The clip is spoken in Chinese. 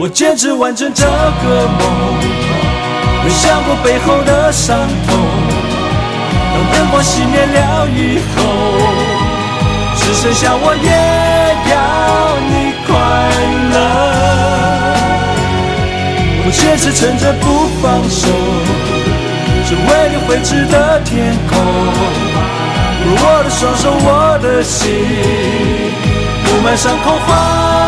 我坚持完成这个梦，没想过背后的伤痛。当灯光熄灭了以后，只剩下我也要你快乐。我坚持撑着不放手，只为你绘制的天空。我的双手，我的心，布满伤口花。